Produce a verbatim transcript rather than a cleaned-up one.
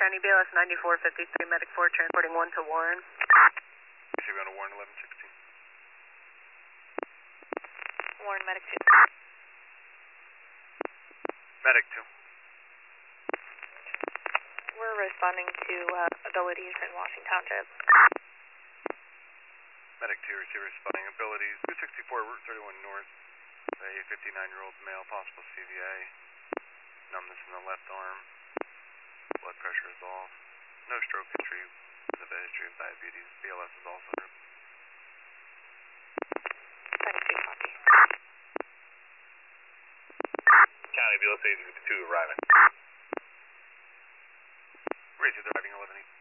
County, B L S ninety-four fifty-three, Medic four, transporting one to Warren. C B on to Warren, eleven sixteen. Warren, Medic two. Medic two. We're responding to uh, abilities in Washington Township. Medic two, receiver responding abilities, two sixty-four, Route thirty-one North. A fifty-nine-year-old male, possible C V A. Numbness in the left arm. Blood pressure is off. No stroke history. The history of diabetes. B L S is also new. Medic two, copy. County, B L S eighty-two arriving. Racing driving eleven eight.